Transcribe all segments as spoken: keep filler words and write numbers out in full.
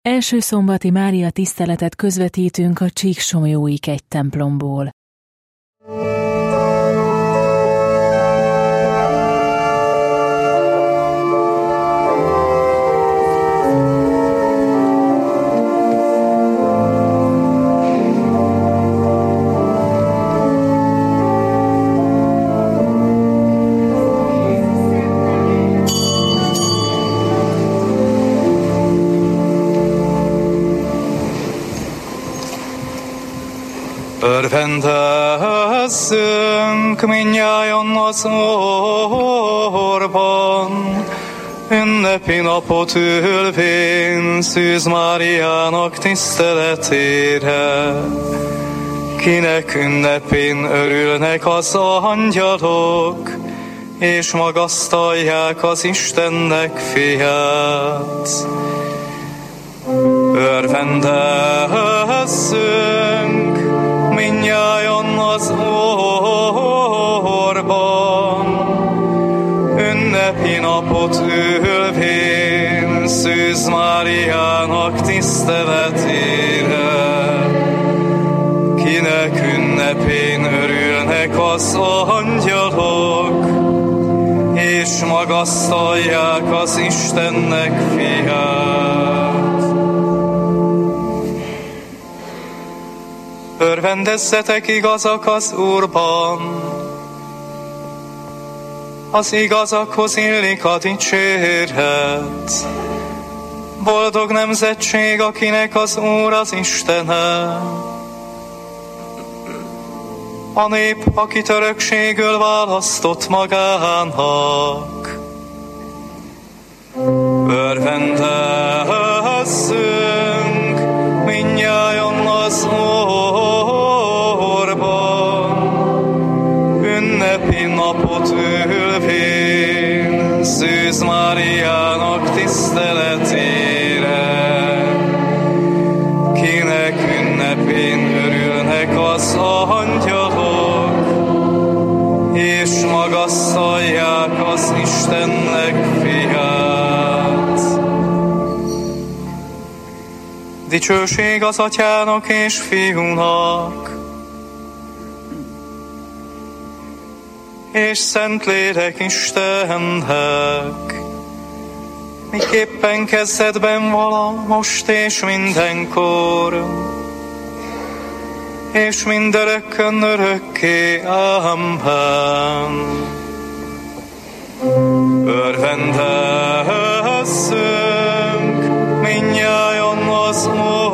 Első szombati Mária tiszteletet közvetítünk a Csíksomlyói kegytemplomból. Örvendezzünk mindnyájan az Úrban, ünnepi napot ülvén Szűz Máriának tiszteletére. Kinek ünnepén örülnek az angyalok, és magasztalják az Istennek fiát. Örvendezzünk mindnyájan az Úrban, ünnepi napot ülvén Szűz Máriának tiszteletére. Kinek ünnepén örülnek az angyalok, és magasztalják az Istennek fiát. Örvendezzetek igazak az Úrban, az igazakhoz illik a dicséret. Boldog nemzetség, akinek az Úr az Istene, a nép, akit örökségül választott magának. Örvendezzünk mindnyájan az Úrban, ünnepi napot ülvén Szűz Máriának tiszteletére. Kinek ünnepén örülnek az angyalok, és magasztalják az Istennek fiát. Dicsőség az Atyának és Fiúnak, és Szentlélek Istennek, miképpen kezdetben vala, most és mindenkor, és mindörökkön örökké. Amen. Örvendezzünk mindnyájan az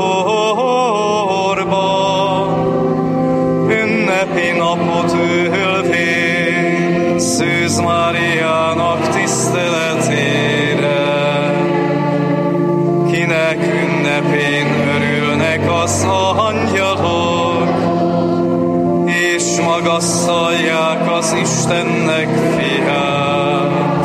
Úrban, ünnepi napot ülvén Szűz Máriának tiszteletére. Kinek ünnepén örülnek az angyalok, és magasztalják az Istennek fiát.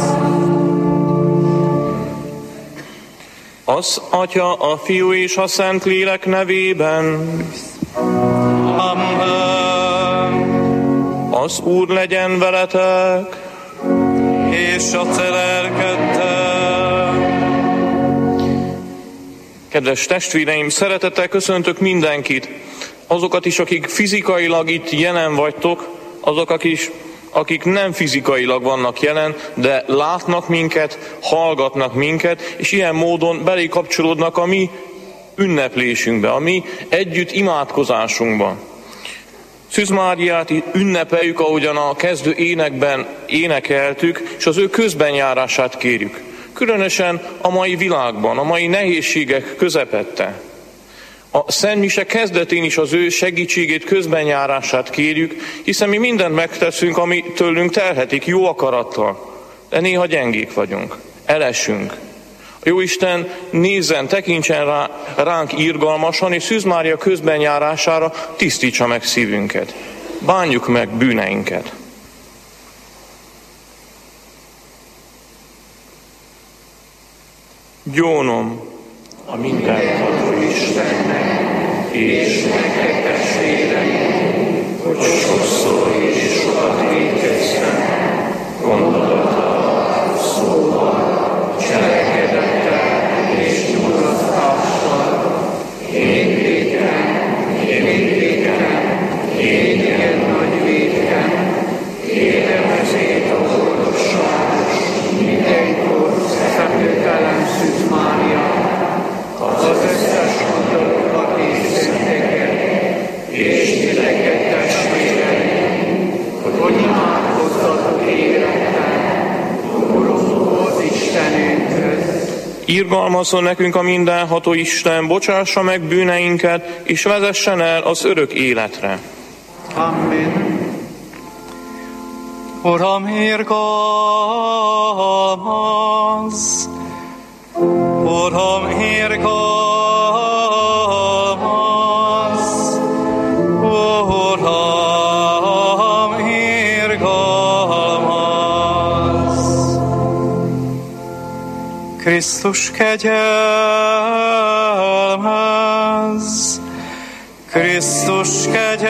Az Atya, a Fiú és a Szentlélek nevében. Amen. Az Úr legyen veletek, és a te lelkeddel. Kedves testvéreim, szeretettel köszöntök mindenkit, azokat is, akik fizikailag itt jelen vagytok, azok is, akik nem fizikailag vannak jelen, de látnak minket, hallgatnak minket, és ilyen módon belé kapcsolódnak a mi ünneplésünkbe, a mi együtt imádkozásunkba. Szűz Máriát ünnepeljük, ahogyan a kezdő énekben énekeltük, és az ő közbenjárását kérjük. Különösen a mai világban, a mai nehézségek közepette. A Szentmise kezdetén is az ő segítségét, közbenjárását kérjük, hiszen mi mindent megteszünk, ami tőlünk telhetik, jó akarattal, de néha gyengék vagyunk, elesünk. A Jóisten nézzen, tekintsen rá, ránk irgalmasan, és Szűz Mária közbenjárására tisztítsa meg szívünket. Bánjuk meg bűneinket. Gyónom a mindenható Istennek, és nektek testvéreim, hogy sokszor és sokat vétkeztem, gondolattal, szóval, cselekedettel és nyugodtással, Irgalmazzon nekünk a mindenható Isten, bocsássa meg bűneinket, és vezessen el az örök életre. Amen. Uram, irgalmazz! Uram, irgalmazz! Uram, irgalmazz! Krisztus kegyelmez! Krisztus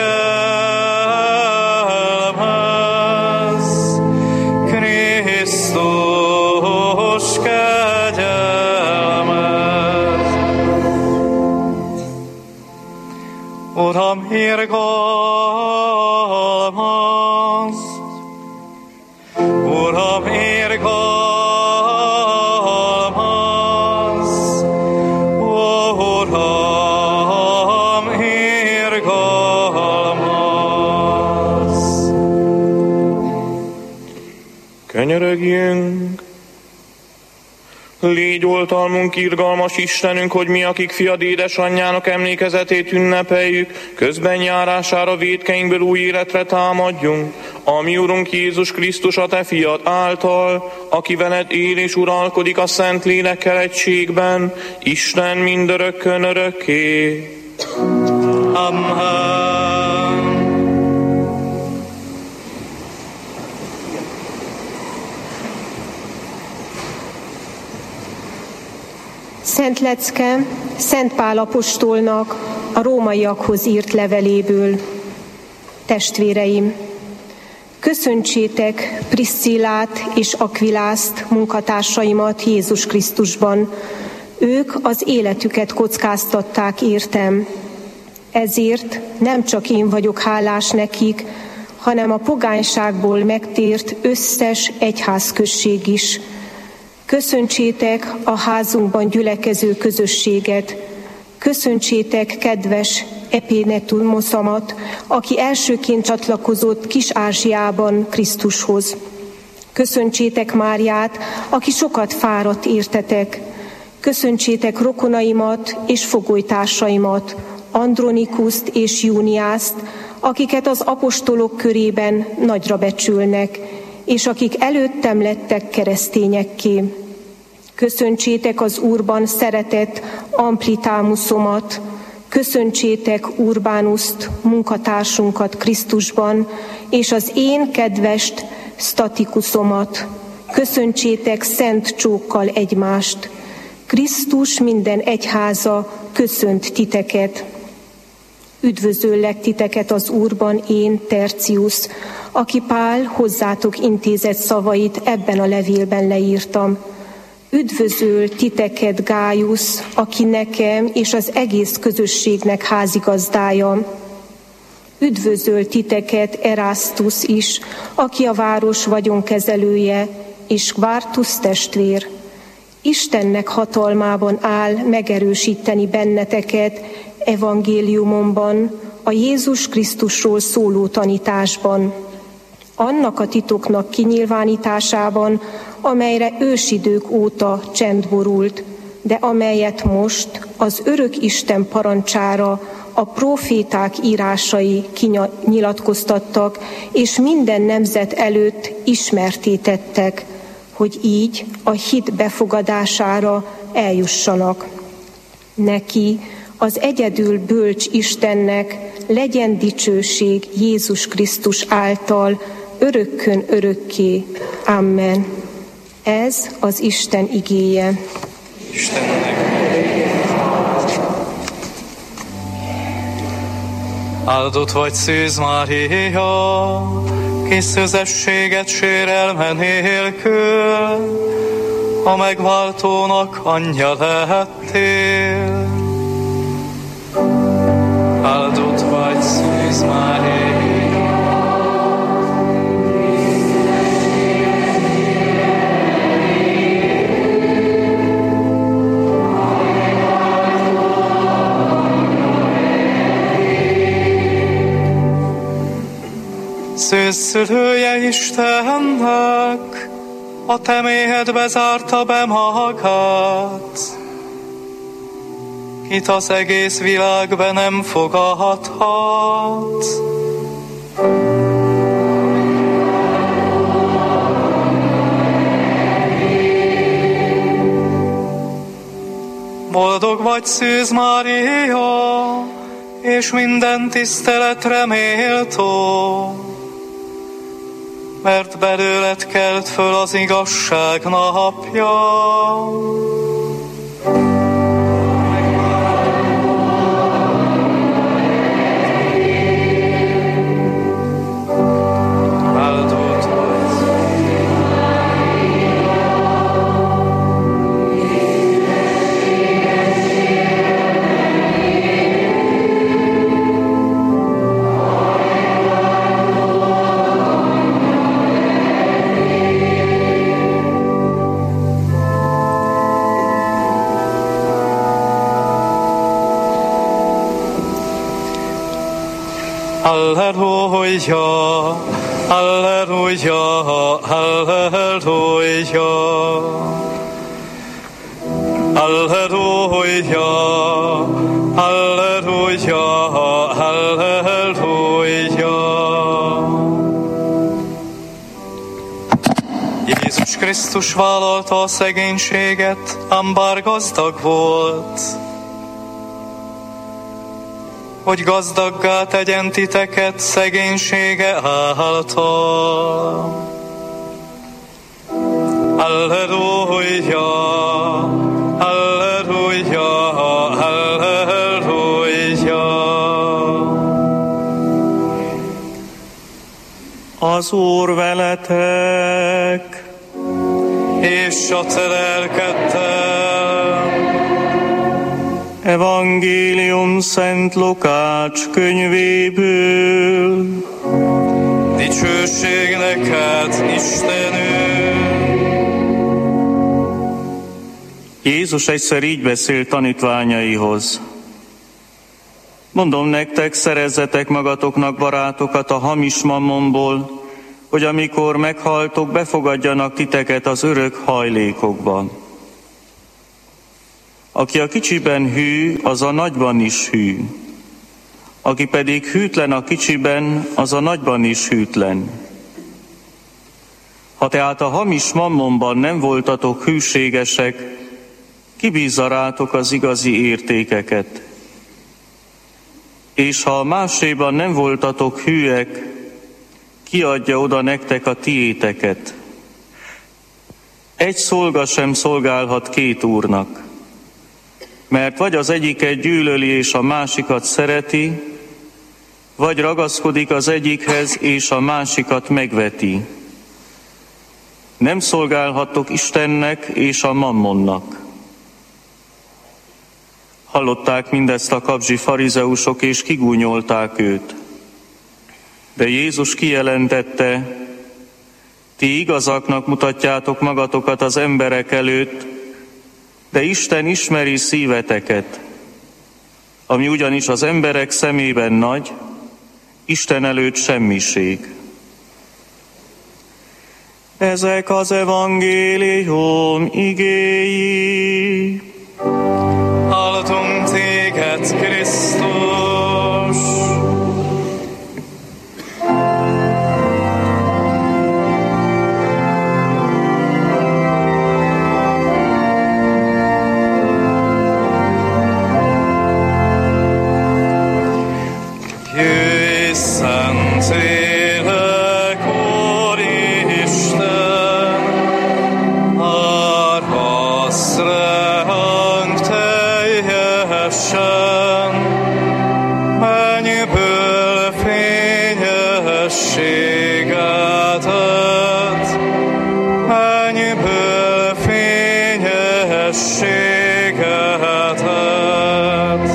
kegyelmez! Krisztus kegyelmez! Uram, irgalmazz! Uram, irgalmazz! Uram, irgalmazz! Könyörögjünk! Légy oltalmunk, irgalmas Istenünk, hogy mi, akik fiad édesanyjának emlékezetét ünnepeljük, közben járására vétkeinkből új életre támadjunk. A mi Urunk Jézus Krisztus, a te fiad által, aki veled él és uralkodik a Szent Lélekkel egységben, Isten mindörökkön örökké. Amen. Szent lecke Szent Pál apostolnak a rómaiakhoz írt leveléből. Testvéreim, köszöntsétek Priscillát és Akvilászt, munkatársaimat Jézus Krisztusban. Ők az életüket kockáztatták értem. Ezért nem csak én vagyok hálás nekik, hanem a pogányságból megtért összes egyházközség is. Köszöntsétek a házunkban gyülekező közösséget, köszöntsétek kedves Epénetumosamat, aki elsőként csatlakozott Kis-Ázsiában Krisztushoz. Köszöntsétek Máriát, aki sokat fáradt értetek. Köszöntsétek rokonaimat és fogolytársaimat, Andronikuszt és Júniászt, akiket az apostolok körében nagyra becsülnek, és akik előttem lettek keresztényekké. Köszöntsétek az Úrban szeretett Amplitámusomat, köszöntsétek Urbánuszt, munkatársunkat Krisztusban, és az én kedves Statikusomat. Köszöntsétek szent csókkal egymást. Krisztus minden egyháza köszönt titeket. Üdvözöllek titeket az Úrban én, Tercius, aki Pál hozzátok intézett szavait ebben a levélben leírtam. Üdvözöl titeket Gájusz, aki nekem és az egész közösségnek házigazdája. Üdvözöl titeket Erasztus is, aki a város vagyonkezelője, és Quartus testvér. Istennek hatalmában áll megerősíteni benneteket evangéliumomban, a Jézus Krisztusról szóló tanításban, annak a titoknak kinyilvánításában, amelyre ősidők óta csend borult, de amelyet most az örök Isten parancsára a próféták írásai kinyilatkoztattak, és minden nemzet előtt ismertétettek, hogy így a hit befogadására eljussanak. Neki, az egyedül bölcs Istennek legyen dicsőség Jézus Krisztus által, örökkön örökké. Amen. Ez az Isten igéje. Istennek. Áldott vagy Szűz Mária, kis szüzességet sérelme nélkül, a megváltónak anyja lehettél. Áldott vagy Szűz Mária, szőszülője Istennek, a te méhedbe zárta be magát, kit az egész világ be nem fogadhat. Boldog vagy, Szűz Mária, és minden tiszteletre méltó, mert belőled kelt föl az igazság napja. Halleluja, halleluja, halleluja, halleluja, halleluja, halleluja. Jézus Krisztus vállalta a szegénységet, ám bár gazdag volt, hogy gazdaggá tegyen titeket szegénysége által. Halleluja, halleluja, halleluja. Az Úr veletek, és a te lelkeddel. Evangélium Szent Lukács könyvéből. Dicsőség neked, Istenünk! Jézus egyszer így beszélt tanítványaihoz. Mondom nektek, szerezzetek magatoknak barátokat a hamis mammonból, hogy amikor meghaltok, befogadjanak titeket az örök hajlékokban. Aki a kicsiben hű, az a nagyban is hű. Aki pedig hűtlen a kicsiben, az a nagyban is hűtlen. Ha tehát a hamis mammonban nem voltatok hűségesek, ki bízza rátok az igazi értékeket? És ha a máséban nem voltatok hűek, ki adja oda nektek a tiéteket? Egy szolga sem szolgálhat két úrnak, mert vagy az egyiket gyűlöli és a másikat szereti, vagy ragaszkodik az egyikhez és a másikat megveti. Nem szolgálhattok Istennek és a mammonnak. Hallották mindezt a kapzsi farizeusok, és kigúnyolták őt. De Jézus kijelentette, ti igazaknak mutatjátok magatokat az emberek előtt, de Isten ismeri szíveteket, ami ugyanis az emberek szemében nagy, Isten előtt semmiség. Ezek az evangélium igéi. Áldunk téged, Krisztus! Jöjj, Szentlélek, Úristen, árassz ránk teljesen, mennyből fényességet ad, mennyből fényességet ad.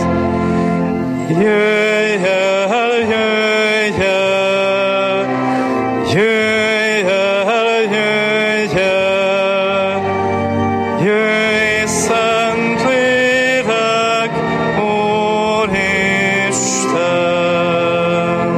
Jöjj el, jöjj el, jöjj el, jöjj el, jöjj, Szentlélek, Úristen!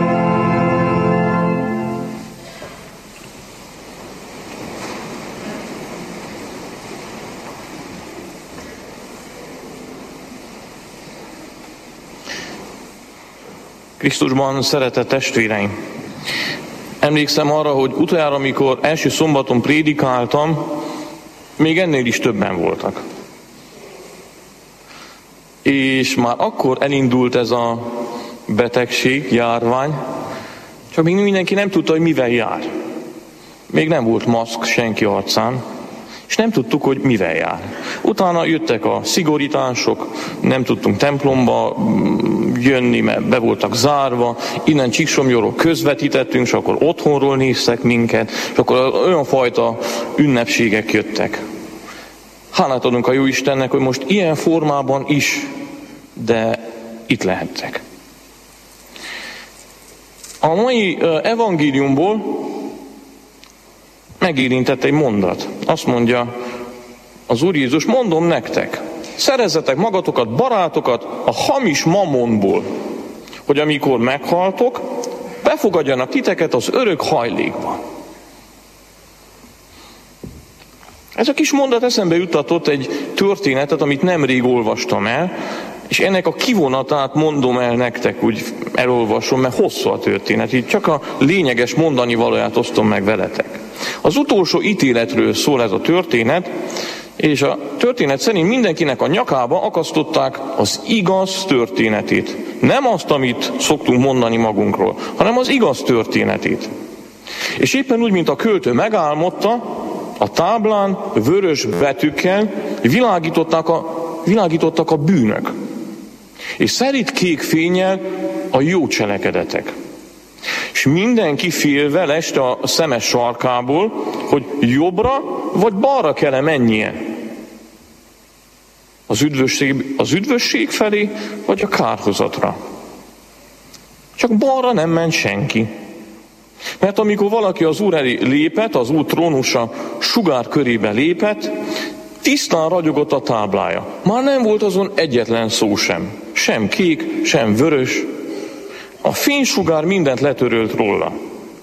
Krisztusban szeretett testvéreim! Emlékszem arra, hogy utoljára, amikor első szombaton prédikáltam, még ennél is többen voltak. És már akkor elindult ez a betegség, járvány, csak még mindenki nem tudta, hogy mivel jár. Még nem volt maszk senki arcán, és nem tudtuk, hogy mivel jár. Utána jöttek a szigorítások, nem tudtunk templomba jönni, mert be voltak zárva, innen Csíksomlyóról közvetítettünk, és akkor otthonról néztek minket, és akkor olyan fajta ünnepségek jöttek. Hálát adunk a Jóistennek, hogy most ilyen formában is, de itt lehettek. A mai evangéliumból megérintett egy mondat. Azt mondja az Úr Jézus, mondom nektek, szerezzetek magatokat, barátokat a hamis mamonból, hogy amikor meghaltok, befogadjanak titeket az örök hajlékba. Ez a kis mondat eszembe juttatott egy történetet, amit nemrég olvastam el, és ennek a kivonatát mondom el nektek, úgy elolvasom, mert hosszú a történet, így csak a lényeges mondani valóját osztom meg veletek. Az utolsó ítéletről szól ez a történet, és a történet szerint mindenkinek a nyakába akasztották az igaz történetét. Nem azt, amit szoktunk mondani magunkról, hanem az igaz történetét. És éppen úgy, mint a költő megálmodta, a táblán vörös betűkkel világítottak a, világítottak a bűnök. És szerint kék fénnyel a jó cselekedetek. És mindenki félve leste a szeme sarkából, hogy jobbra vagy balra kell-e mennie. Az üdvösség, az üdvösség felé, vagy a kárhozatra. Csak balra nem ment senki. Mert amikor valaki az Úr elé lépett, az Úr trónusa sugár körébe lépett, tisztán ragyogott a táblája. Már nem volt azon egyetlen szó sem. Sem kék, sem vörös. A fénysugár mindent letörölt róla.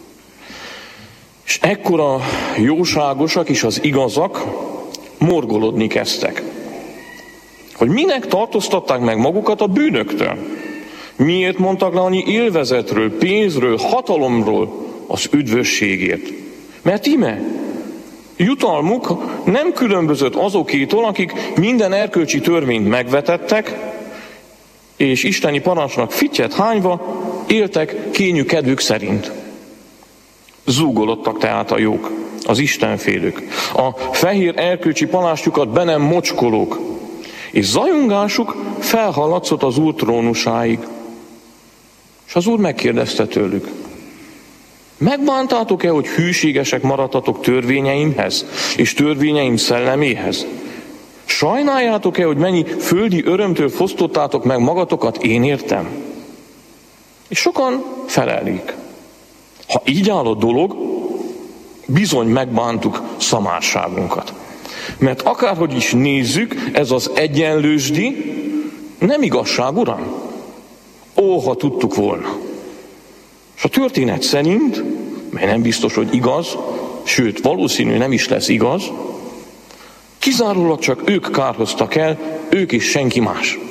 És ekkor a jóságosak és az igazak morgolódni kezdtek. Hogy minek tartóztatták meg magukat a bűnöktől? Miért mondtak le annyi élvezetről, pénzről, hatalomról az üdvösségért? Mert íme, jutalmuk nem különbözött azokétól, akik minden erkölcsi törvényt megvetettek, és isteni parancsnak fittyet hányva éltek kényű kedvük szerint. Zúgolottak tehát a jók, az istenfélők, a fehér erkölcsi palástjukat be nem mocskolók, és zajongásuk felhallatszott az Úr trónusáig. És az Úr megkérdezte tőlük, megbántátok-e, hogy hűségesek maradtatok törvényeimhez, és törvényeim szelleméhez? Sajnáljátok-e, hogy mennyi földi örömtől fosztottátok meg magatokat, én értem? És sokan felelik. Ha így áll a dolog, bizony megbántuk szamárságunkat. Mert akárhogy is nézzük, ez az egyenlősdi nem igazság, uram. Ó, ha tudtuk volna. És a történet szerint, mely nem biztos, hogy igaz, sőt, valószínű nem is lesz igaz, kizárólag csak ők kárhoztak el, ők és senki más.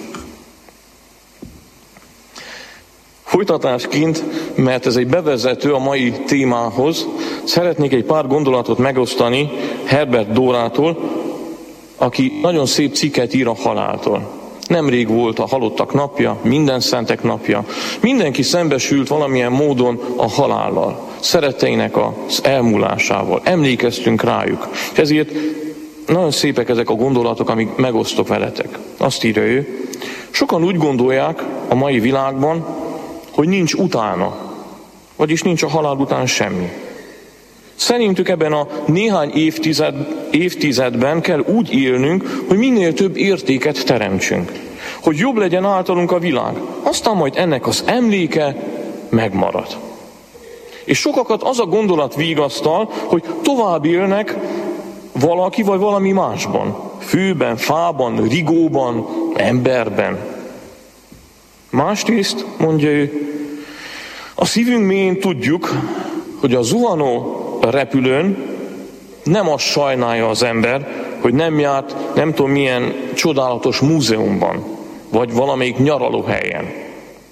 Folytatásként, mert ez egy bevezető a mai témához, szeretnék egy pár gondolatot megosztani Herbert Dórától, aki nagyon szép cikket ír a haláltól. Nemrég volt a halottak napja, minden szentek napja. Mindenki szembesült valamilyen módon a halállal, szeretteinek az elmúlásával. Emlékeztünk rájuk. És ezért nagyon szépek ezek a gondolatok, amik megosztok veletek. Azt írja ő, sokan úgy gondolják a mai világban, hogy nincs utána, vagyis nincs a halál után semmi. Szerintük ebben a néhány évtized, évtizedben kell úgy élnünk, hogy minél több értéket teremtsünk. Hogy jobb legyen általunk a világ. Aztán majd ennek az emléke megmarad. És sokakat az a gondolat vigasztal, hogy tovább élnek valaki vagy valami másban. Fűben, fában, rigóban, emberben. Másrészt, mondja ő, a szívünk mélyén tudjuk, hogy a zuhanó repülőn nem azt sajnálja az ember, hogy nem járt nem tudom milyen csodálatos múzeumban, vagy valamelyik nyaralóhelyen.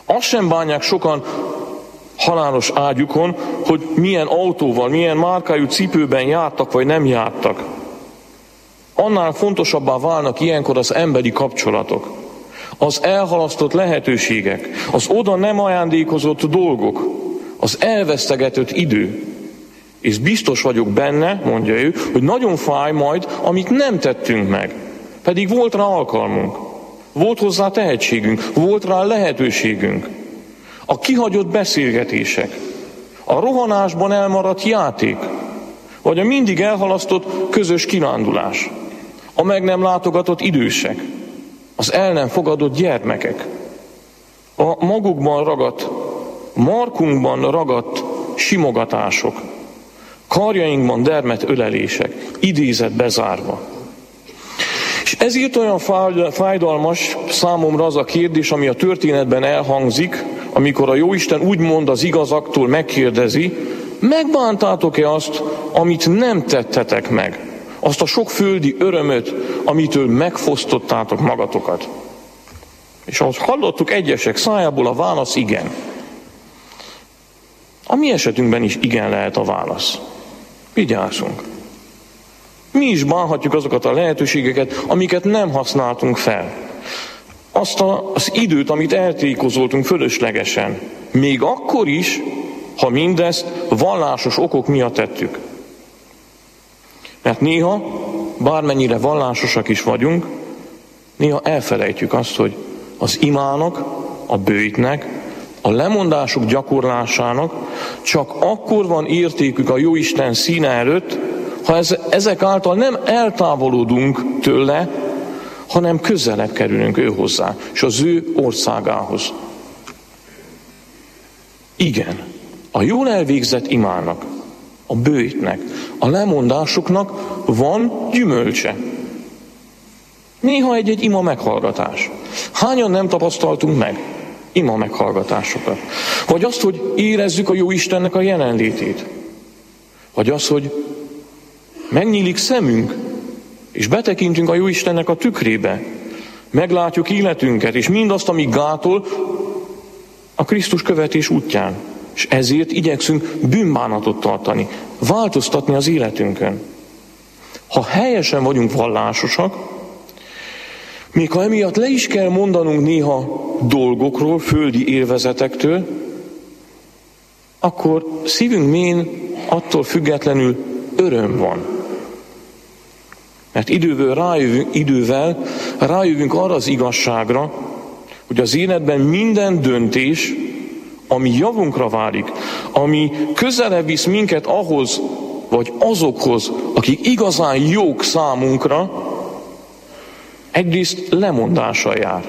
Azt sem bánják sokan halálos ágyukon, hogy milyen autóval, milyen márkájú cipőben jártak, vagy nem jártak. Annál fontosabbá válnak ilyenkor az emberi kapcsolatok, az elhalasztott lehetőségek, az oda nem ajándékozott dolgok, az elvesztegetett idő. És biztos vagyok benne, mondja ő, hogy nagyon fáj majd, amit nem tettünk meg. Pedig volt rá alkalmunk, volt hozzá tehetségünk, volt rá lehetőségünk. A kihagyott beszélgetések, a rohanásban elmaradt játék, vagy a mindig elhalasztott közös kirándulás, a meg nem látogatott idősek, az el nem fogadott gyermekek, a magukban ragadt, markunkban ragadt simogatások, karjainkban dermedt ölelések, idézet bezárva. És ezért olyan fájdalmas számomra az a kérdés, ami a történetben elhangzik, amikor a Jóisten úgymond az igazaktól megkérdezi, megbántátok-e azt, amit nem tettetek meg? Azt a sok földi örömöt, amitől megfosztottátok magatokat. És ahogy hallottuk egyesek szájából, a válasz igen. A mi esetünkben is igen lehet a válasz. Vigyázzunk. Mi is bánhatjuk azokat a lehetőségeket, amiket nem használtunk fel. Azt a, az időt, amit eltékozoltunk fölöslegesen. Még akkor is, ha mindezt vallásos okok miatt tettük. Mert néha, bármennyire vallásosak is vagyunk, néha elfelejtjük azt, hogy az imának, a bőjtnek, a lemondások gyakorlásának csak akkor van értékük a Jóisten színe előtt, ha ez, ezek által nem eltávolodunk tőle, hanem közelebb kerülünk ő hozzá, és az ő országához. Igen, a jól elvégzett imának, a bőjtnek, a lemondásoknak van gyümölcse. Néha egy-egy ima meghallgatás. Hányan nem tapasztaltunk meg ima meghallgatásokat? Vagy azt, hogy érezzük a jó Istennek a jelenlétét. Vagy az, hogy megnyílik szemünk, és betekintünk a jó Istennek a tükrébe. Meglátjuk életünket, és mindazt, ami gátol a Krisztus követés útján. És ezért igyekszünk bűnbánatot tartani, változtatni az életünkön. Ha helyesen vagyunk vallásosak, még ha emiatt le is kell mondanunk néha dolgokról, földi élvezetektől, akkor szívünk mélyén attól függetlenül öröm van. Mert idővel rájövünk, idővel rájövünk arra az igazságra, hogy az életben minden döntés, ami javunkra válik, ami közelebb visz minket ahhoz, vagy azokhoz, akik igazán jók számunkra, egyrészt lemondással jár.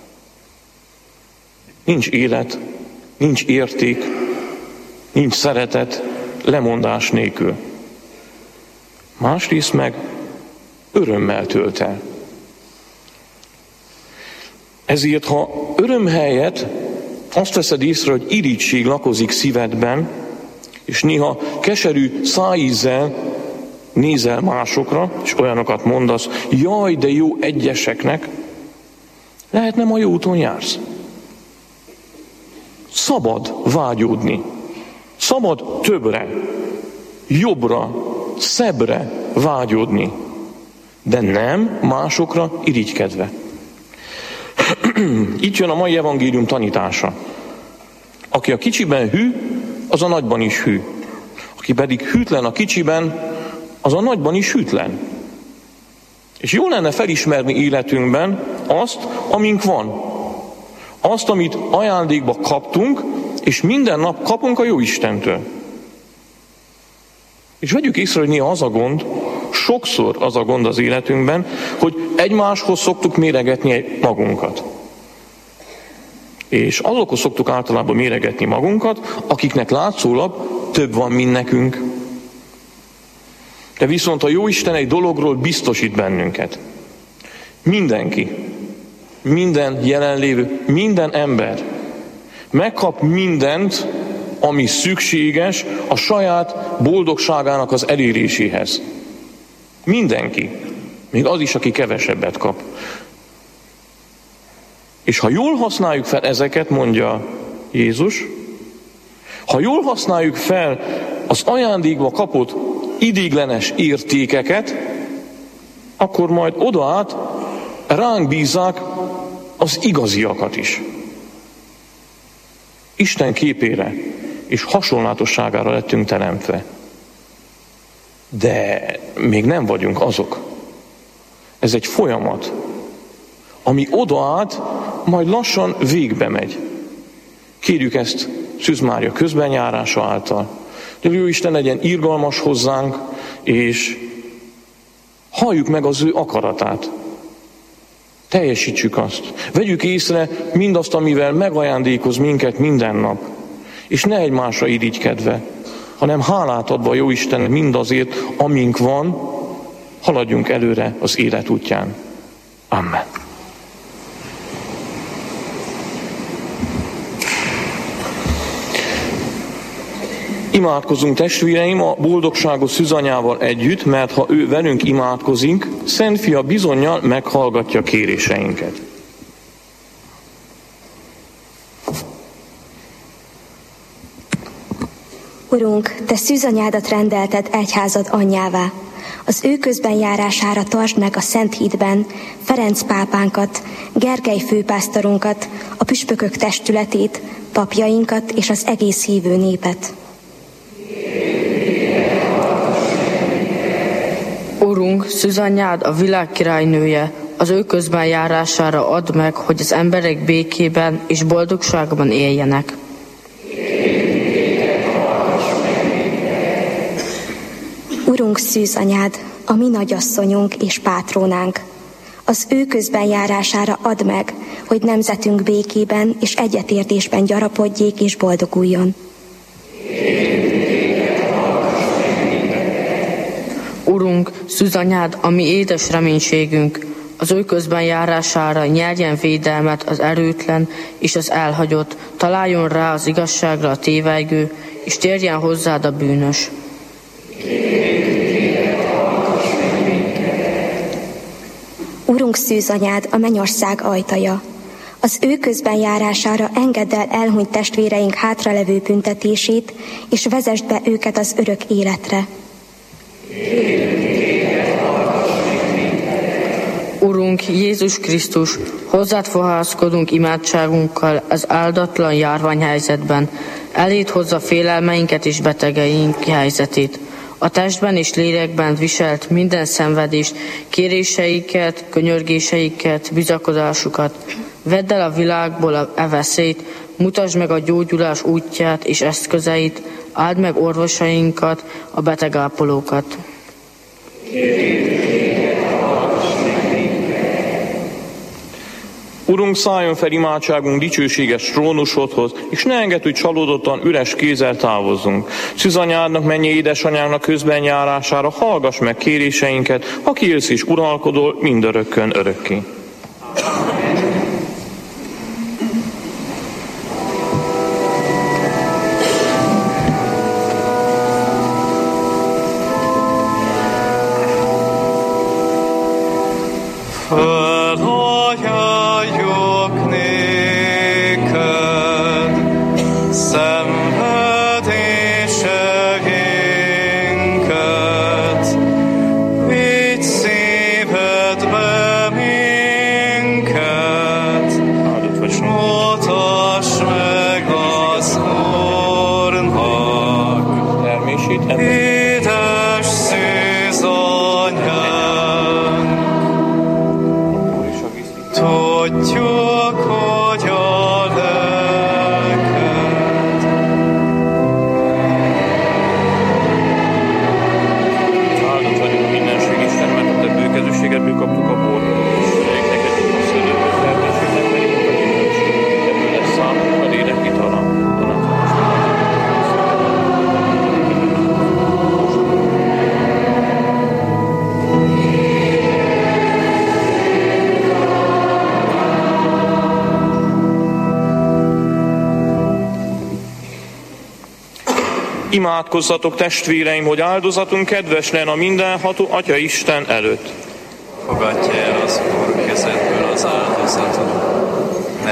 Nincs élet, nincs érték, nincs szeretet lemondás nélkül. Másrészt meg örömmel tölt el. Ezért, ha öröm helyett azt veszed észre, hogy irigység lakozik szívedben, és néha keserű szájízzel nézel másokra, és olyanokat mondasz, jaj, de jó egyeseknek, lehet nem a jó úton jársz. Szabad vágyódni. Szabad többre, jobbra, szebbre vágyódni. De nem másokra irigykedve. Itt jön a mai evangélium tanítása. Aki a kicsiben hű, az a nagyban is hű. Aki pedig hűtlen a kicsiben, az a nagyban is hűtlen. És jó lenne felismerni életünkben azt, amink van. Azt, amit ajándékba kaptunk, és minden nap kapunk a Jóistentől. És vegyük észre, hogy néha az a gond, sokszor az a gond az életünkben, hogy egymáshoz szoktuk méregetni magunkat. És azokhoz szoktuk általában méregetni magunkat, akiknek látszólag több van, mint nekünk. De viszont a Jóisten egy dologról biztosít bennünket. Mindenki, minden jelenlévő, minden ember megkap mindent, ami szükséges a saját boldogságának az eléréséhez. Mindenki, még az is, aki kevesebbet kap. És ha jól használjuk fel ezeket, mondja Jézus, ha jól használjuk fel az ajándékba kapott ideiglenes értékeket, akkor majd odaát ránk bízzák az igaziakat is. Isten képére és hasonlátosságára lettünk teremtve. De még nem vagyunk azok. Ez egy folyamat, ami odaát majd lassan végbe megy. Kérjük ezt Szűz Mária közbenjárása által. De jó Isten legyen irgalmas hozzánk, és halljuk meg az ő akaratát. Teljesítsük azt. Vegyük észre mindazt, amivel megajándékoz minket minden nap. És ne egymásra irigykedve, hanem hálát adva a jó Isten mindazért, amink van, haladjunk előre az élet útján. Amen. Imádkozunk, testvéreim, a boldogságos szűzanyával együtt, mert ha ő velünk imádkozik, Szent Fia bizonnyal meghallgatja kéréseinket. Urunk, te szűzanyádat rendelted egyházad anyjává. Az ő közbenjárására tartsd meg a Szent Hídben Ferenc pápánkat, Gergely főpásztorunkat, a püspökök testületét, papjainkat és az egész hívő népet. Urunk, szűzanyád a világ királynője, az ő közbenjárására add meg, hogy az emberek békében és boldogságban éljenek. Urunk, szűzanyád, a mi nagyasszonyunk és pátrónánk, az ő közbenjárására add meg, hogy nemzetünk békében és egyetértésben gyarapodjék és boldoguljon. Urunk, szűzanyád, a mi édes reménységünk, az ő közbenjárására nyerjen védelmet az erőtlen és az elhagyott, találjon rá az igazságra a tévejgő, és térjen hozzád a bűnös. Urunk, szűzanyád, a mennyország ajtaja, az ő közbenjárására engedd el elhunyt testvéreink hátralevő büntetését, és vezesd be őket az örök életre. Urunk, Jézus Krisztus, hozzád fohászkodunk imádságunkkal az áldatlan járványhelyzetben, eléd hozza félelmeinket és betegeink helyzetét. A testben és lélekben viselt minden szenvedést, kéréseiket, könyörgéseiket, bizakodásukat. Vedd el a világból a e veszélyt, mutasd meg a gyógyulás útját és eszközeit, áld meg orvosainkat, a betegápolókat. Urunk, szálljon fel imádságunk dicsőséges trónusodhoz, és ne engedd, hogy csalódottan üres kézzel távozzunk. Szűzanyádnak, mennyi édesanyának közbenjárására hallgass meg kéréseinket, aki élsz és uralkodol mindörökkön örökké. Imádkozzatok, testvéreim, hogy áldozatunk kedves legyen a mindenható Atya Isten előtt. Fogadja el az Úr kezedből az áldozatot.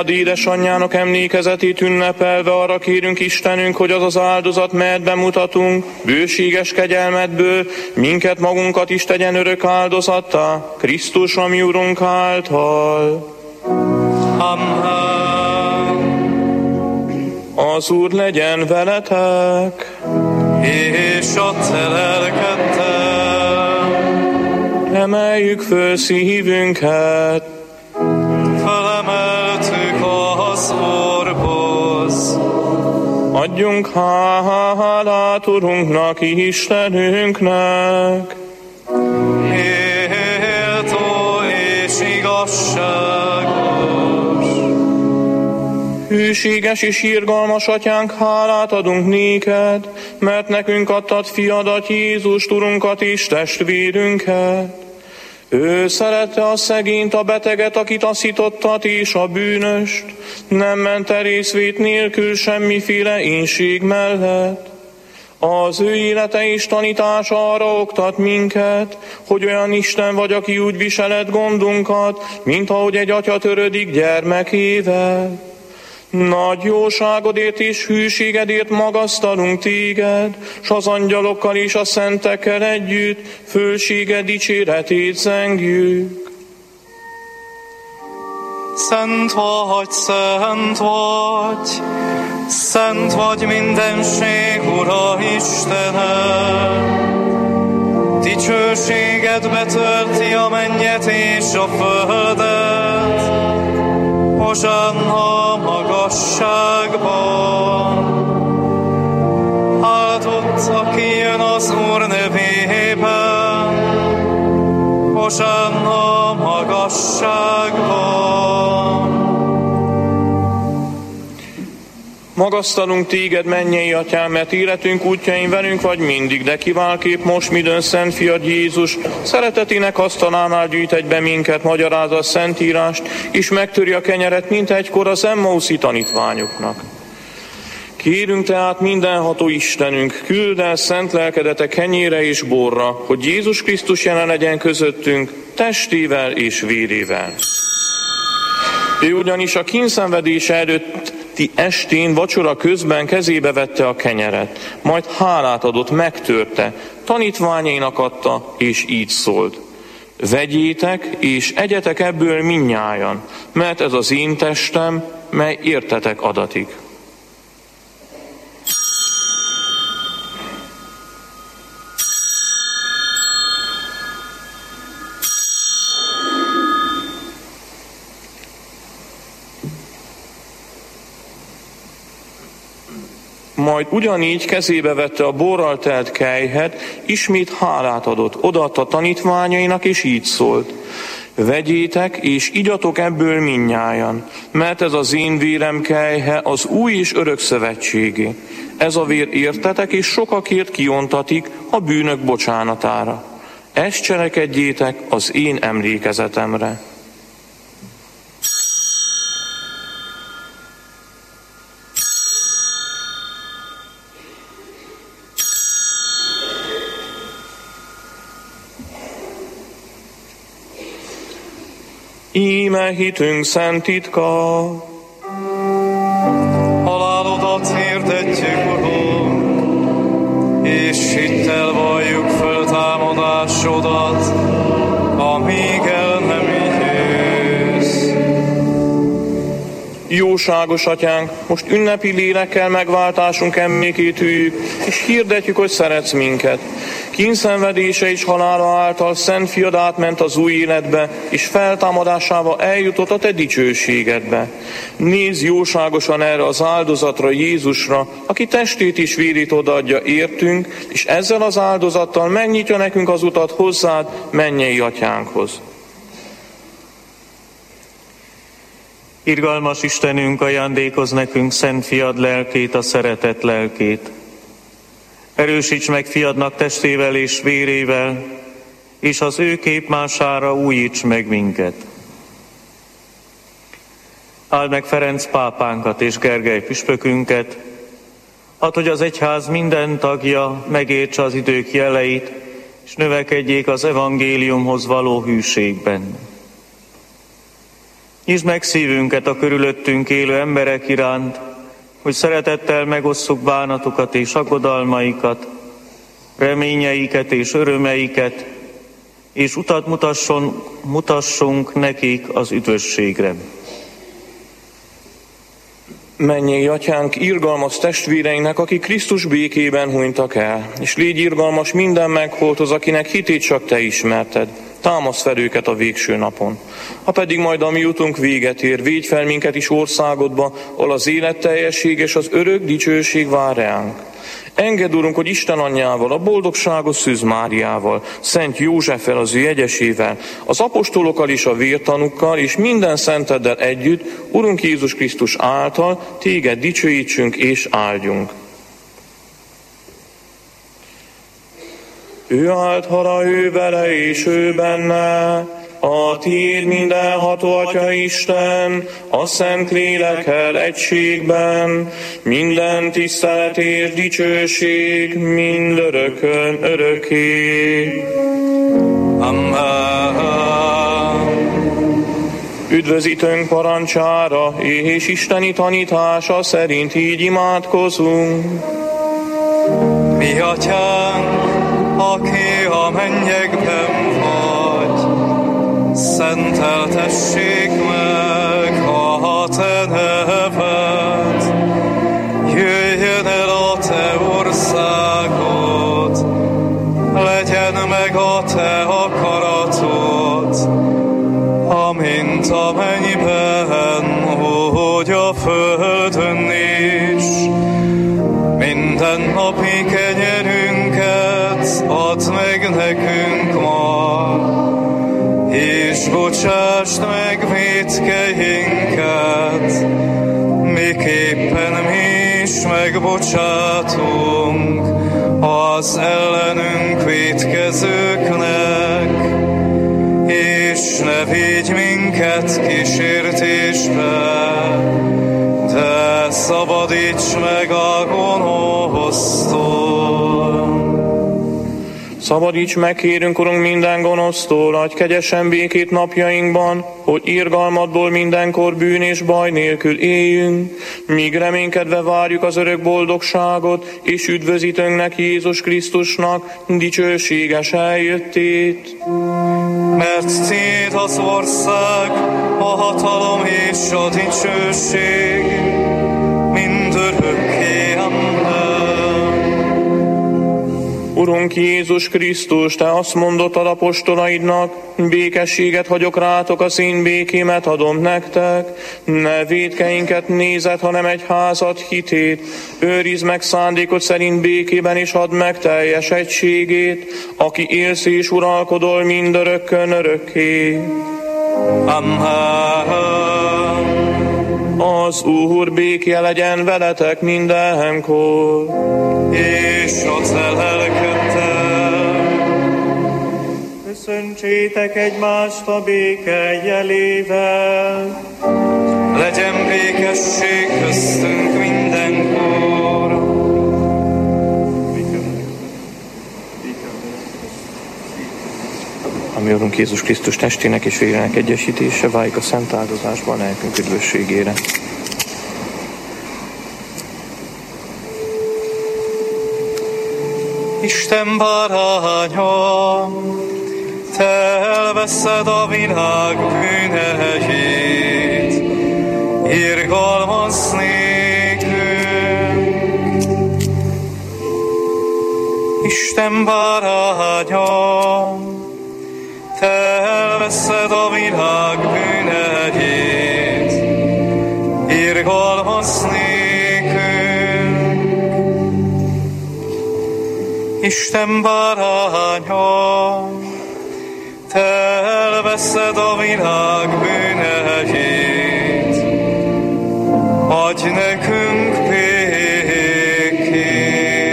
fiad édesanyjának emlékezetét ünnepelve arra kérünk Istenünk, hogy az az áldozat, melyet bemutatunk, bőséges kegyelmedből minket magunkat is tegyen örök áldozattá, Krisztus, a mi Urunk által. Amen. Az Úr legyen veletek, És a te lelkeddel. emeljük föl szívünket, Felemeltük az Úrhoz. adjunk hálát Urunknak, Istenünknek. Méltó és igazságos. Hűséges és irgalmas Atyánk, hálát adunk néked, mert nekünk adtad fiadat, Jézust, Urunkat és testvérünket. Ő szerette a szegényt, a beteget, a kitaszítottat és a bűnöst, nem ment el részvét nélkül semmiféle énség mellett. Az ő élete és tanítása arra oktat minket, hogy olyan Isten vagy, aki úgy viseled gondunkat, mint ahogy egy atya törődik gyermekével. Nagy jóságodért és hűségedért magasztalunk téged, s az angyalokkal és a szentekkel együtt fölséged dicséretét zengjük. Szent vagy, szent vagy, szent vagy mindenség, Ura Istenem. Dicsőséged betölti a mennyet és a földet. Hozsanna magasságban. Áldott, aki jön az Úr nevében. Hozsanna magasságban. Magasztalunk téged, mennyei Atyám, mert életünk útjain velünk vagy mindig, de kiváltképp most midőn Szent Fiad Jézus szeretetének asztalánál gyűjt egybe minket, magyarázza a Szentírást, és megtöri a kenyeret, mint egykor az Emmauszi tanítványoknak. Kérünk tehát mindenható Istenünk, küld el szent lelkedet a kenyére és borra, hogy Jézus Krisztus jelen legyen közöttünk, testével és vérével. Ő ugyanis a kínszenvedés előtti estén vacsora közben kezébe vette a kenyeret, majd hálát adott, megtörte, tanítványainak adta, és így szólt: vegyétek, és egyetek ebből mindnyájan, mert ez az én testem, mely értetek adatik. Majd ugyanígy kezébe vette a borral telt kelyhet, ismét hálát adott, odaadta tanítványainak, és így szólt: vegyétek, és igyatok ebből mindnyájan, mert ez az én vérem kelyhe, az új és örök szövetségé. Ez a vér értetek, és sokakért kiontatik a bűnök bocsánatára. Ezt cselekedjétek az én emlékezetemre. Íme hitünk szent titka. Halálodat hirdetjük, Urunk, és hittel valljuk föltámadásodat, amíg el nem jössz. Jóságos Atyánk, most ünnepi lélekkel megváltásunk emlékét hűjük, és hirdetjük, hogy szeretsz minket. Kínszenvedése és halála által Szent Fiad átment az új életbe, és feltámadásával eljutott a te dicsőségedbe. Nézz jóságosan erre az áldozatra, Jézusra, aki testét és vérét odaadja értünk, és ezzel az áldozattal megnyitja nekünk az utat hozzád, mennyei Atyánkhoz. Irgalmas Istenünk, ajándékoz nekünk Szent Fiad lelkét, a szeretet lelkét. Erősíts meg fiadnak testével és vérével, és az ő képmására újíts meg minket. Áld meg Ferenc pápánkat és Gergely püspökünket, add, hogy az egyház minden tagja megértse az idők jeleit, és növekedjék az evangéliumhoz való hűségben. Nyisd meg szívünket a körülöttünk élő emberek iránt, hogy szeretettel megosszuk bánatukat és aggodalmaikat, reményeiket és örömeiket, és utat mutasson, mutassunk nekik az üdvösségre. Mennyei Atyánk, irgalmas testvéreinknek, akik Krisztus békében hunytak el, és légy irgalmas minden megholthoz, akinek hitét csak Te ismerted. Támasz fel őket a végső napon. Ha pedig majd a mi utunk véget ér, védj fel minket is országodba, ahol az életteljesség és az örök dicsőség vár ránk. Engedd, Urunk, hogy Isten anyjával, a boldogságos Szűz Máriával, Szent Józseffel, az ő jegyesével, az apostolokkal és a vértanukkal, és minden szenteddel együtt, Urunk Jézus Krisztus által, Téged dicsőítsünk és áldjunk. Ő állt hara, ő vele és ő benne, a Tiéd mindenható Atya Isten, a Szent Lélekkel egységben, minden tisztelet és dicsőség mindörökön örökké. Amen. Üdvözítőnk parancsára és isteni tanítása szerint így imádkozunk. Mi Atyánk, aki a mennyekben vagy, szenteltessék meg a Te neved, jöjjön el a Te országod, legyen meg a Te akaratod, amint a mennyben, úgy a földön is. Minden napi kenyerünket add meg nekünk ma, és bocsásd meg vétkeinket, miképpen mi is megbocsátunk az ellenünk vétkezőknek, és ne vigy minket kísértésbe, de szabadíts meg a gonosztól. Szabadíts meg, kérünk, Urunk, minden gonosztól, adj kegyesen békét napjainkban, hogy irgalmadból mindenkor bűn és baj nélkül éljünk, míg reménykedve várjuk az örök boldogságot, és üdvözítőnknek, Jézus Krisztusnak dicsőséges eljöttét. Mert Tiéd az ország, a hatalom és a dicsőség mindörökké. Amen. Urunk Jézus Krisztus, Te azt mondottad apostolaidnak, békességet hagyok rátok, az én békémet adom nektek. Ne vétkeinket nézed, hanem egy házat hitét. Őrizd meg szándékod szerint békében, és add meg teljes egységét, aki élsz és uralkodol mindörökkön örökké. Amen. Az Úr békje legyen veletek mindenkor. És a Te lelkeddel. Köszöntsétek egymást a béke jelével. Legyen békesség köztünk mindenkor. Ami Urunk Jézus Krisztus testének és vérének egyesítése válik a szent áldozásban lelkünk üdvösségére. Isten báránya, Te elveszed a világ bűneit, irgalmazz nékünk. Isten báránya, Te elveszed a világ bűneit, irgalmazz nékünk. Isten báránya, Te elveszed a világ bűneit, adj nekünk békét.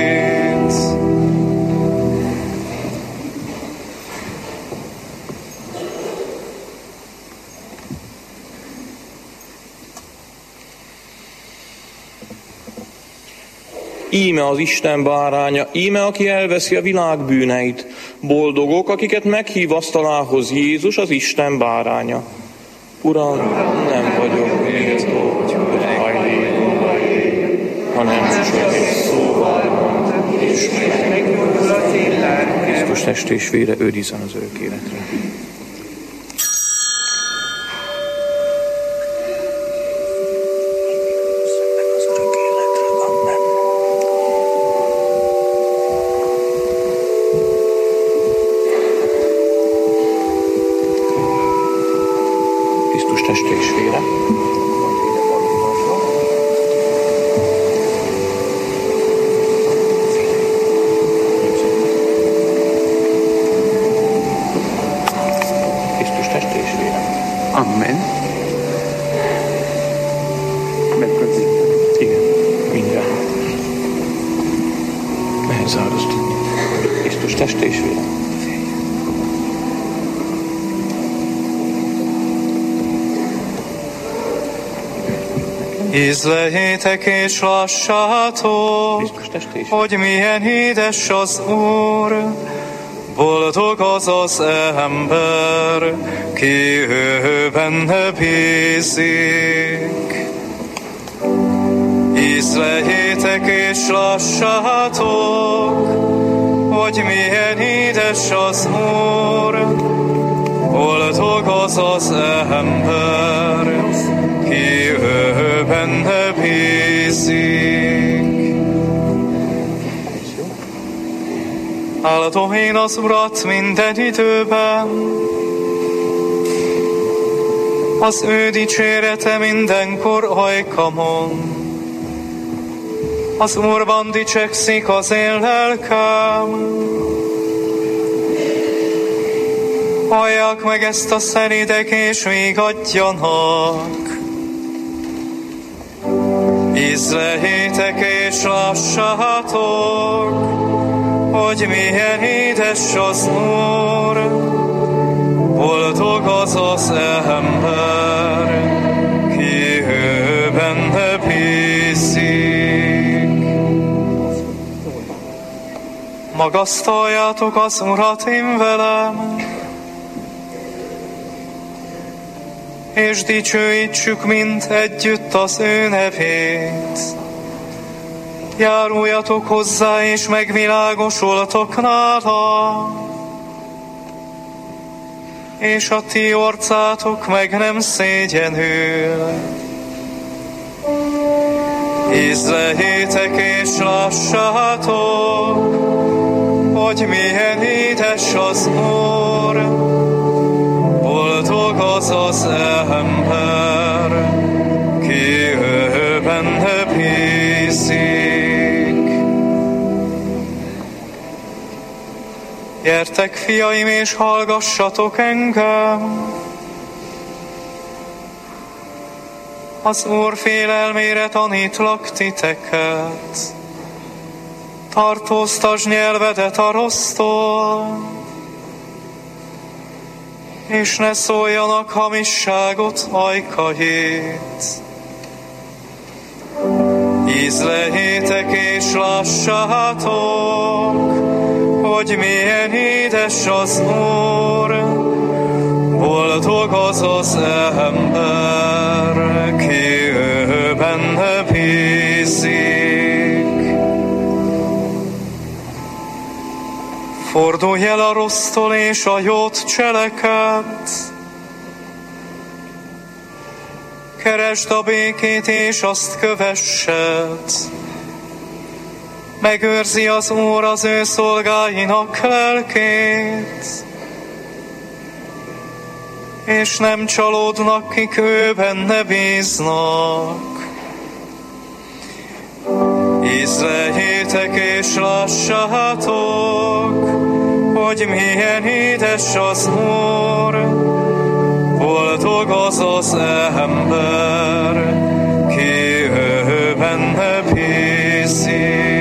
Íme az Isten báránya, íme, aki elveszi a világ bűneit. Boldogok, akiket meghív asztalához Jézus, az Isten báránya. Uram, nem vagyok méltó, hogy hajlékomba élj, hanem csak egy szóval mond, és meggyógyul az én lelkem. Krisztus teste és vére őrizzen az örök életre. Ízleljétek és lássátok, hogy milyen édes az Úr, boldog az az ember, ki ő benne bízik. Ízleljétek és lássátok, hogy milyen édes az Úr, boldog az az ember, ki ő benne bízik. Áldom én az Urat minden időben, az ő dicsérete mindenkor ajkamon. Az Úrban dicsekszik az én lelkem. Hallják meg ezt a szelídek, és vigadjanak. Ízleljétek és lássátok, hogy milyen édes az Úr, boldog az az ember, ki ő benne bízik. Magasztaljátok az Urat én velem, és dicsőítsük mind együtt az ő nevét. Járuljatok hozzá, és megvilágosultok nála, és a ti orcátok meg nem szégyenül. Ízleljétek és lássátok, hogy milyen édes az Úr, boldog az az ember, ki ő benne bízik. Gyertek, fiaim, és hallgassatok engem, az Úr félelmére tanítlak titeket. Tartóztasd nyelvedet a rossztól, és ne szóljanak hamisságot ajkait. Ízleljétek és lássátok, hogy milyen édes az Úr, boldog az az ember, ki ő benne bízik. Fordulj el a rossztól és a jót cseleked. Keresd a békét és azt kövessed. Megőrzi az Úr az ő szolgáinak lelkét, és nem csalódnak, kik ő benne bíznak. Ízleljétek és lássátok, hogy milyen édes az Úr, boldog az az ember, ki ő benne bízik.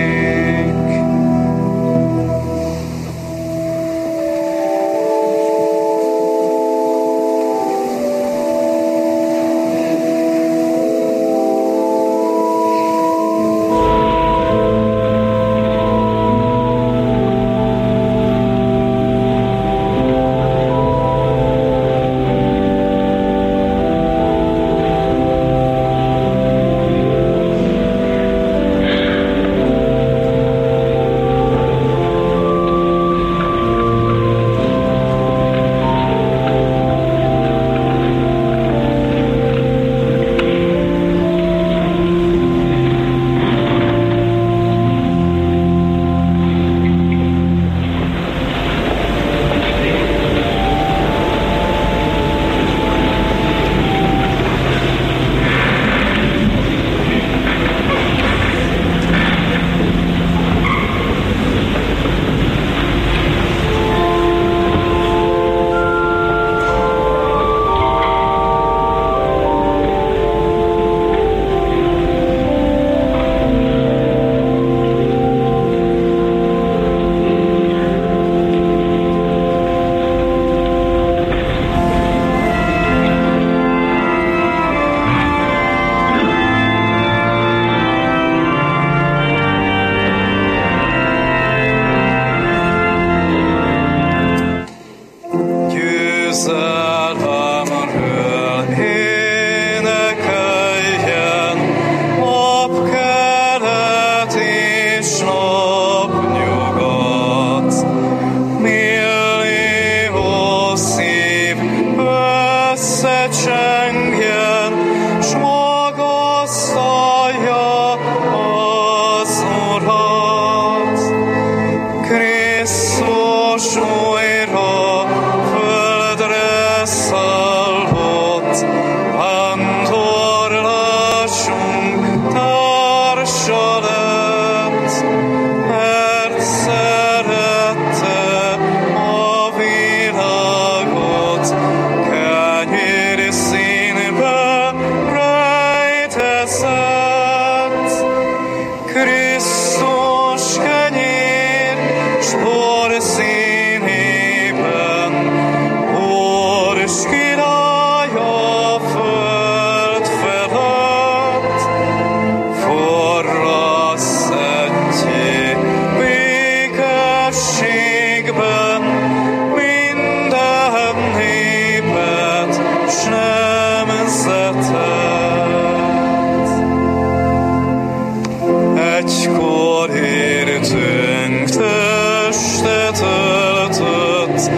Teremtőnk testet öltött,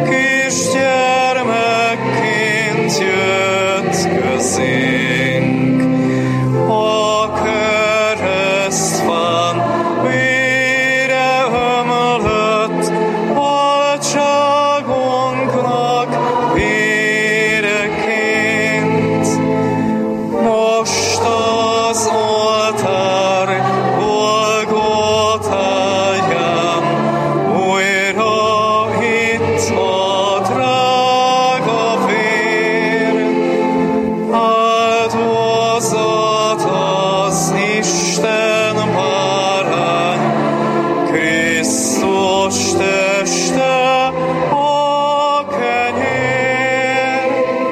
kisgyermekként jött közénk. A keresztfán vére ömlött, váltságunknak véreként. Most az oltár Golgotáján újra itt a drága vér. Áldozat az Isten bárány, Krisztus teste a kenyér.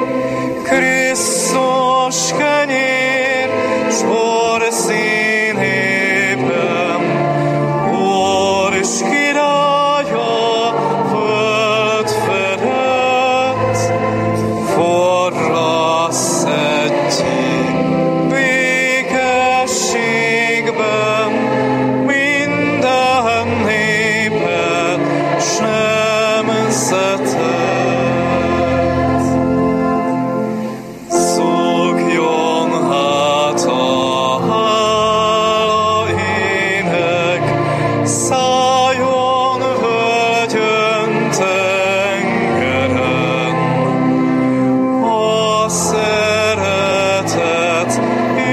Krisztus kenyér, s bor színében, Úr és királya föld felett, forrasszedjék békességben minden népet s nemzetet. Szóljon hát a hála ének, szálljon völgyön tengeren. A szeretet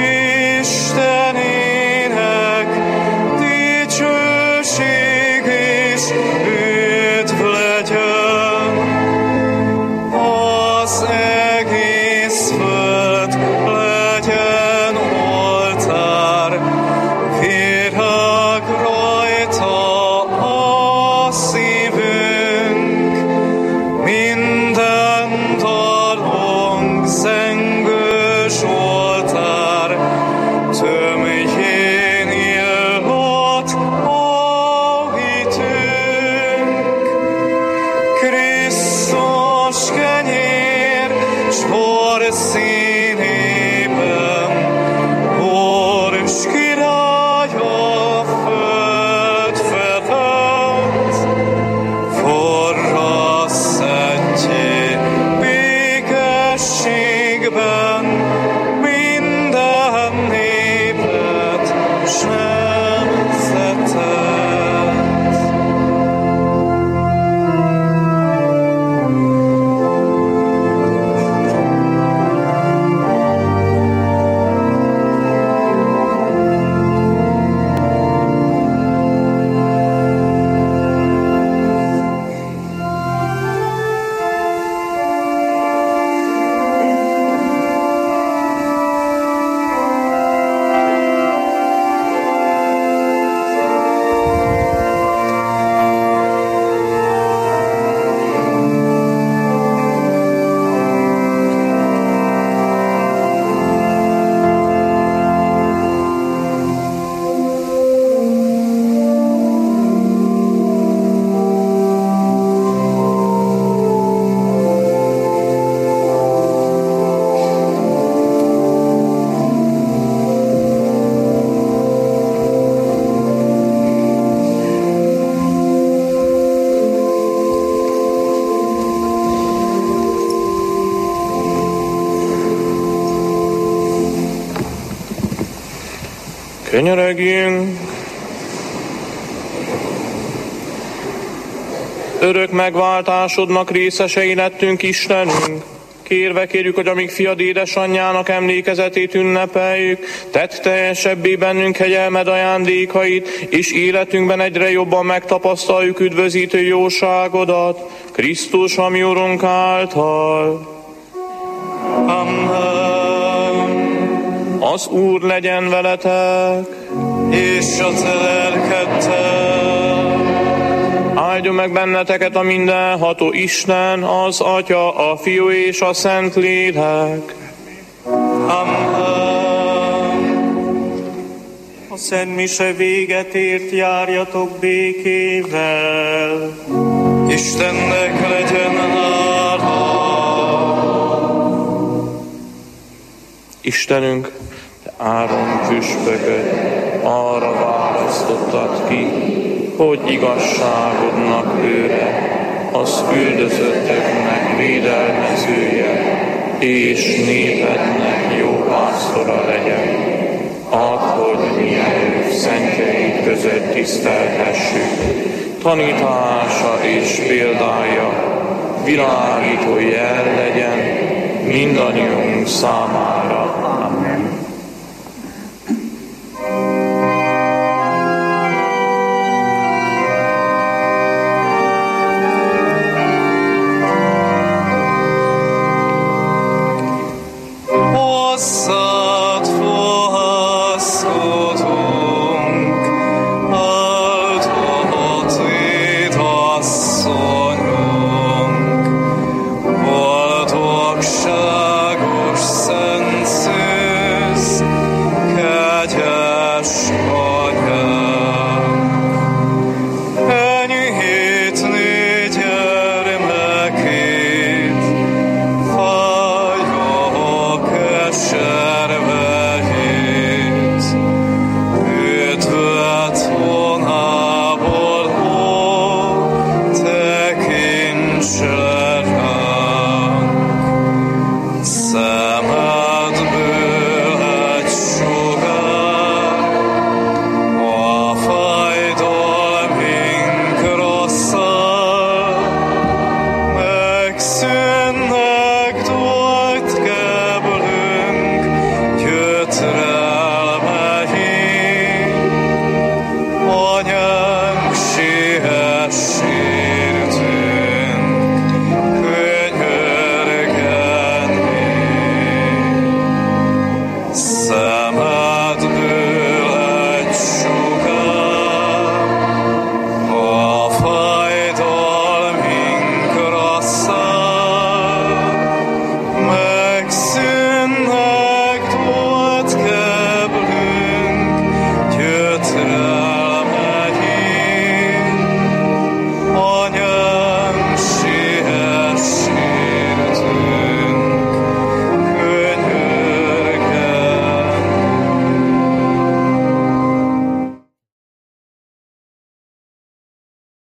Istenének dicsőség és üdv legyen. Az egész föld legyen oltár, virág rajta a szívünk. Minden dalunk zengős oltár, tömjén illat a hitünk. Krisztus kenyér, s bor színében, Úr és királya föld felett, forrasszedjék békességben minden népet s nemzetet. Könyörögjünk! Örök megváltásodnak részesei lettünk, Istenünk. Kérve kérjük, hogy amíg fiad édesanyjának emlékezetét ünnepeljük, tedd teljesebbé bennünk kegyelmed ajándékait, és életünkben egyre jobban megtapasztaljuk üdvözítő jóságodat, Krisztus, ami Urunk által. Amen. Az Úr legyen veletek, És a te lelkeddel. áldjon meg benneteket a mindenható Isten, az Atya, a Fiú és a Szent Lélek. Amen. A Szent Mise véget ért, járjatok békével. Istennek legyen hála. Istenünk, te Áron püspököt arra vár, választottad ki, hogy igazságodnak őre, az üldözötteknek védelmezője, és népednek jó pásztora legyen. Add, hogy mi előbb szentjeid között tisztelhessük, tanítása és példája világító jel legyen mindannyiunk számára.